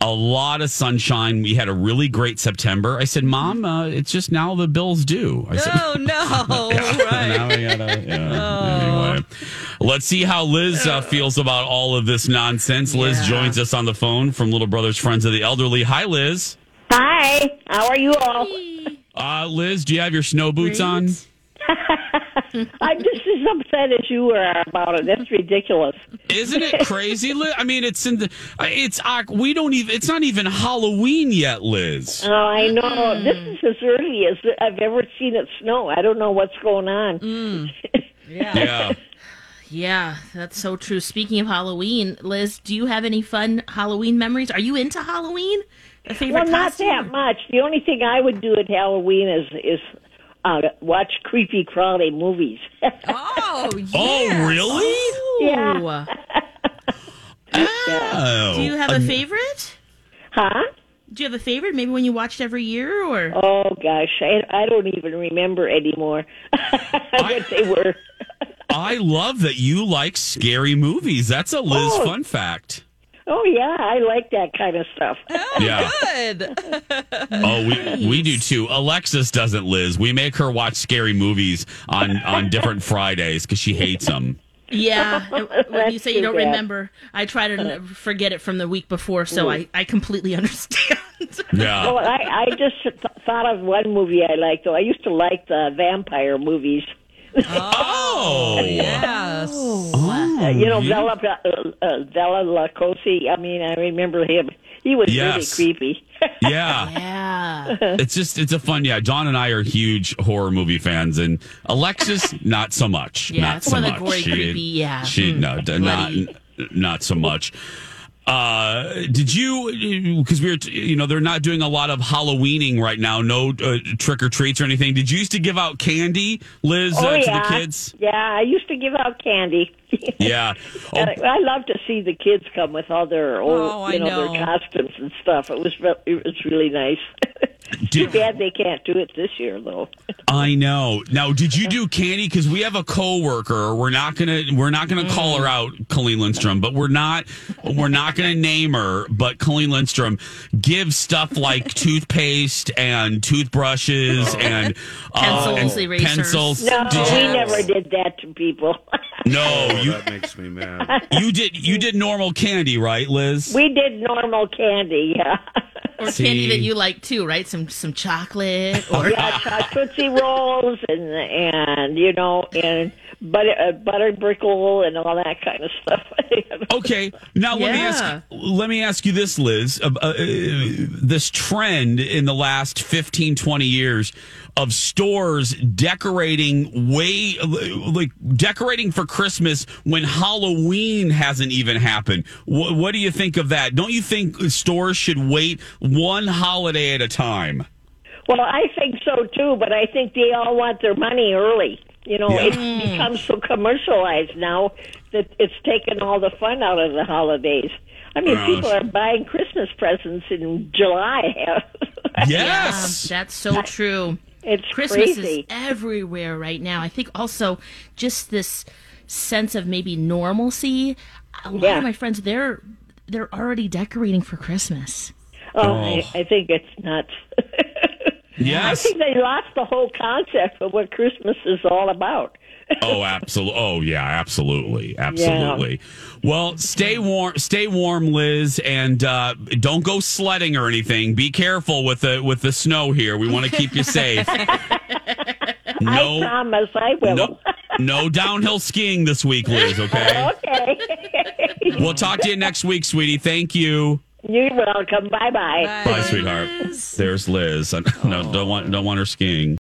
a lot of sunshine. We had a really great September. I said, Mom, it's just now the bill's due. I said, Oh, no. Right. Now we gotta, Anyway, let's see how Liz feels about all of this nonsense. Liz joins us on the phone from Little Brothers Friends of the Elderly. Hi, Liz. Hi, how are you all? Liz, do you have your snow boots on? I'm just as upset as you are about it. That's ridiculous. Isn't it crazy, Liz? I mean, it's we don't even. It's not even Halloween yet, Liz. Oh, I know. This is as early as I've ever seen it snow. I don't know what's going on. Yeah. Yeah, that's so true. Speaking of Halloween, Liz, do you have any fun Halloween memories? Are you into Halloween? A favorite Well, not costume? that much. The only thing I would do at Halloween is watch creepy, crawly movies. Oh, yes. Oh, really? Yeah. Oh. Do you have a favorite? Huh? Do you have a favorite? Maybe when you watched every year, or? Oh, gosh. I don't even remember anymore what they were. I love that you like scary movies. That's a Liz fun fact. Oh, yeah. I like that kind of stuff. Yeah. Good. Oh, we do too. Alexis doesn't, Liz. We make her watch scary movies on different Fridays because she hates them. Yeah. When you say you too don't bad. remember, I try to forget it from the week before, so I completely understand. Yeah. Well, I just thought of one movie I liked, though. I used to like the vampire movies. Oh. Yes. Bela Lugosi. I mean, I remember him. He was really creepy. Yeah. Yeah. It's a fun, Dawn and I are huge horror movie fans, and Alexis, not so much. Yeah, not it's so more the much. gory, creepy, Not so much. Did you, because they're not doing a lot of Halloweening right now, no trick or treats or anything. Did you used to give out candy, Liz, to the kids? Yeah, I used to give out candy. Yeah. Oh. I love to see the kids come with all their old, their costumes and stuff. It was really nice. Too bad they can't do it this year, though. I know. Now, did you do candy? Because we have a coworker. We're not gonna call her out, Colleen Lindstrom, but we're not gonna name her. But Colleen Lindstrom gives stuff like toothpaste and toothbrushes and pencils, erasers. Pencils. No, we never did that to people. No, that makes me mad. You did normal candy, right, Liz? We did normal candy, yeah. Or candy that you like too, right? Some chocolate or Tootsie Rolls and butter brickle and all that kind of stuff. Okay, now let me ask you this, Liz. This trend in the last 15, 20 years of stores decorating decorating for Christmas when Halloween hasn't even happened. What do you think of that? Don't you think stores should wait one holiday at a time? Well, I think so too, but I think they all want their money early. It's become so commercialized now that it's taken all the fun out of the holidays. I mean, people are buying Christmas presents in July. Yes. Yeah, that's so true. It's Christmas crazy. is everywhere right now. I think also just this sense of maybe normalcy. A lot of my friends, they're already decorating for Christmas. I think it's nuts. Yes. I think they lost the whole concept of what Christmas is all about. Oh, absolutely. Oh, yeah, absolutely. Absolutely. Yeah. Well, stay warm, Liz, and don't go sledding or anything. Be careful with the snow here. We want to keep you safe. I promise I will. No downhill skiing this week, Liz, okay? Okay. We'll talk to you next week, sweetie. Thank you. You're welcome. Bye-bye. Bye, sweetheart. There's Liz. No, don't want her skiing.